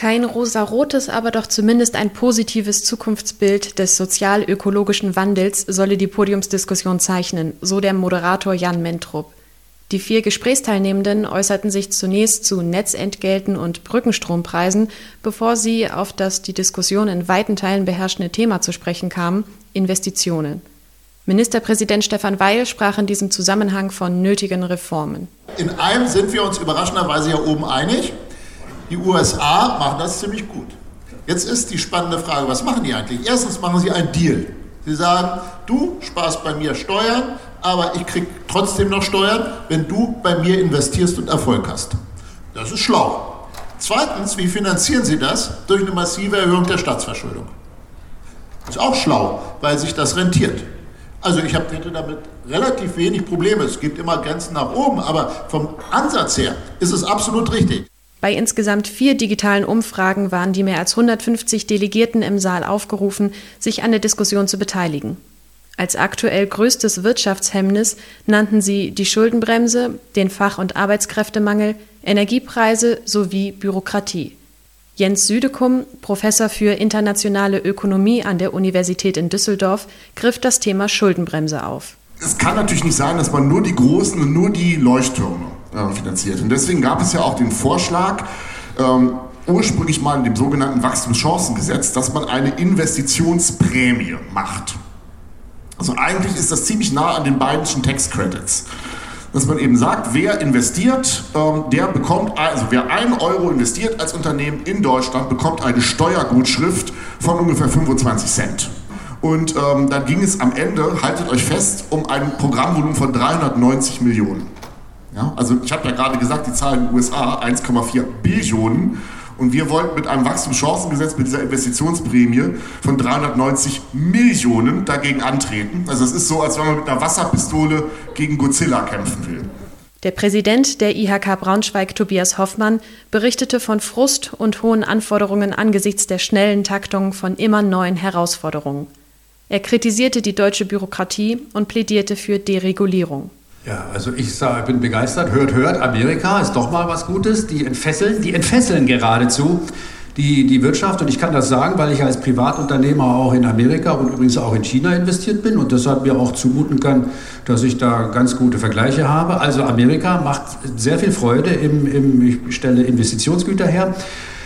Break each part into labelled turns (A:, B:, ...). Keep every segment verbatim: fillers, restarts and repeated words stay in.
A: Kein rosarotes, aber doch zumindest ein positives Zukunftsbild des sozial-ökologischen Wandels solle die Podiumsdiskussion zeichnen, so der Moderator Jan Mentrop. Die vier Gesprächsteilnehmenden äußerten sich zunächst zu Netzentgelten und Brückenstrompreisen, bevor sie auf das die Diskussion in weiten Teilen beherrschende Thema zu sprechen kamen: Investitionen. Ministerpräsident Stefan Weil sprach in diesem Zusammenhang von nötigen Reformen.
B: In einem sind wir uns überraschenderweise ja oben einig. Die U S A machen das ziemlich gut. Jetzt ist die spannende Frage, was machen die eigentlich? Erstens machen sie einen Deal. Sie sagen, du sparst bei mir Steuern, aber ich kriege trotzdem noch Steuern, wenn du bei mir investierst und Erfolg hast. Das ist schlau. Zweitens, wie finanzieren sie das? Durch eine massive Erhöhung der Staatsverschuldung. Das ist auch schlau, weil sich das rentiert. Also ich hätte damit relativ wenig Probleme. Es gibt immer Grenzen nach oben, aber vom Ansatz her ist es absolut richtig.
A: Bei insgesamt vier digitalen Umfragen waren die mehr als hundertfünfzig Delegierten im Saal aufgerufen, sich an der Diskussion zu beteiligen. Als aktuell größtes Wirtschaftshemmnis nannten sie die Schuldenbremse, den Fach- und Arbeitskräftemangel, Energiepreise sowie Bürokratie. Jens Südekum, Professor für internationale Ökonomie an der Universität in Düsseldorf, griff das Thema Schuldenbremse auf.
C: Es kann natürlich nicht sein, dass man nur die Großen und nur die Leuchttürme äh, finanziert. Und deswegen gab es ja auch den Vorschlag, ähm, ursprünglich mal in dem sogenannten Wachstumschancengesetz, dass man eine Investitionsprämie macht. Also eigentlich ist das ziemlich nah an den Bidenschen Tax Credits. Dass man eben sagt, wer investiert, ähm, der bekommt, also wer einen Euro investiert als Unternehmen in Deutschland, bekommt eine Steuergutschrift von ungefähr fünfundzwanzig Cent. Und ähm, dann ging es am Ende, haltet euch fest, um ein Programmvolumen von dreihundertneunzig Millionen. Ja, also ich habe ja gerade gesagt, die Zahl in den U S A eins Komma vier Billionen. Und wir wollten mit einem Wachstumschancengesetz, mit dieser Investitionsprämie von dreihundertneunzig Millionen dagegen antreten. Also es ist so, als wenn man mit einer Wasserpistole gegen Godzilla kämpfen will.
A: Der Präsident der I H K Braunschweig, Tobias Hoffmann, berichtete von Frust und hohen Anforderungen angesichts der schnellen Taktung von immer neuen Herausforderungen. Er kritisierte die deutsche Bürokratie und plädierte für Deregulierung.
D: Ja, also ich sag, bin begeistert. Hört, hört, Amerika ist doch mal was Gutes. Die entfesseln, die entfesseln geradezu die, die Wirtschaft. Und ich kann das sagen, weil ich als Privatunternehmer auch in Amerika und übrigens auch in China investiert bin und deshalb mir auch zumuten kann, dass ich da ganz gute Vergleiche habe. Also Amerika macht sehr viel Freude, im, im, ich stelle Investitionsgüter her.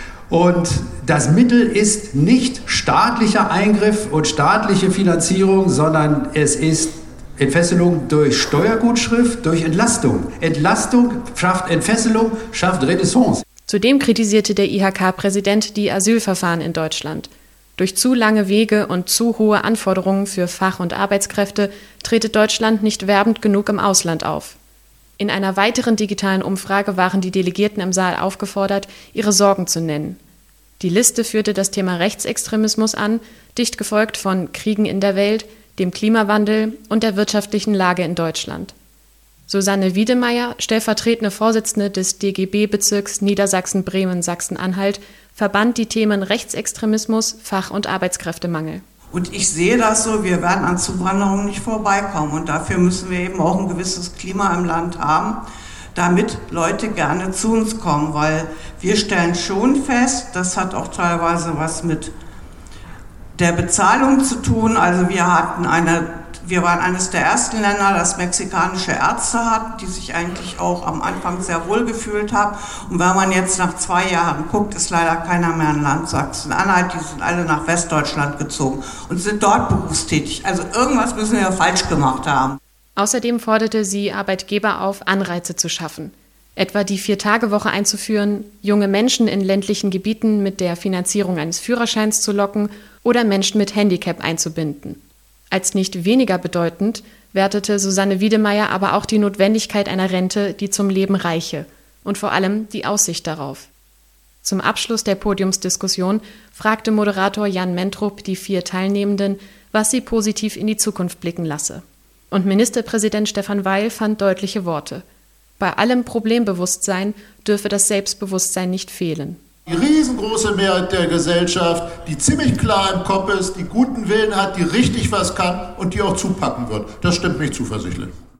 D: Und das Mittel ist nicht staatlicher Eingriff und staatliche Finanzierung, sondern es ist Entfesselung durch Steuergutschrift, durch Entlastung. Entlastung schafft Entfesselung, schafft Renaissance.
A: Zudem kritisierte der I H K-Präsident die Asylverfahren in Deutschland. Durch zu lange Wege und zu hohe Anforderungen für Fach- und Arbeitskräfte trete Deutschland nicht werbend genug im Ausland auf. In einer weiteren digitalen Umfrage waren die Delegierten im Saal aufgefordert, ihre Sorgen zu nennen. Die Liste führte das Thema Rechtsextremismus an, dicht gefolgt von Kriegen in der Welt, dem Klimawandel und der wirtschaftlichen Lage in Deutschland. Susanne Wiedemeyer, stellvertretende Vorsitzende des D G B-Bezirks Niedersachsen-Bremen-Sachsen-Anhalt, verband die Themen Rechtsextremismus, Fach- und Arbeitskräftemangel.
E: Und ich sehe das so, wir werden an Zuwanderung nicht vorbeikommen. Und dafür müssen wir eben auch ein gewisses Klima im Land haben, damit Leute gerne zu uns kommen. Weil wir stellen schon fest, das hat auch teilweise was mit der Bezahlung zu tun. Also wir hatten eine, wir waren eines der ersten Länder, das mexikanische Ärzte hat, die sich eigentlich auch am Anfang sehr wohl gefühlt haben. Und wenn man jetzt nach zwei Jahren guckt, ist leider keiner mehr in Land Sachsen-Anhalt. Die sind alle nach Westdeutschland gezogen und sind dort berufstätig. Also irgendwas müssen wir falsch gemacht haben.
A: Außerdem forderte sie Arbeitgeber auf, Anreize zu schaffen. Etwa die Vier-Tage-Woche einzuführen, junge Menschen in ländlichen Gebieten mit der Finanzierung eines Führerscheins zu locken oder Menschen mit Handicap einzubinden. Als nicht weniger bedeutend wertete Susanne Wiedemeyer aber auch die Notwendigkeit einer Rente, die zum Leben reiche, und vor allem die Aussicht darauf. Zum Abschluss der Podiumsdiskussion fragte Moderator Jan Mentrop die vier Teilnehmenden, was sie positiv in die Zukunft blicken lasse. Und Ministerpräsident Stefan Weil fand deutliche Worte. Bei allem Problembewusstsein dürfe das Selbstbewusstsein nicht fehlen.
B: Die riesengroße Mehrheit der Gesellschaft, die ziemlich klar im Kopf ist, die guten Willen hat, die richtig was kann und die auch zupacken wird. Das stimmt mich zuversichtlich.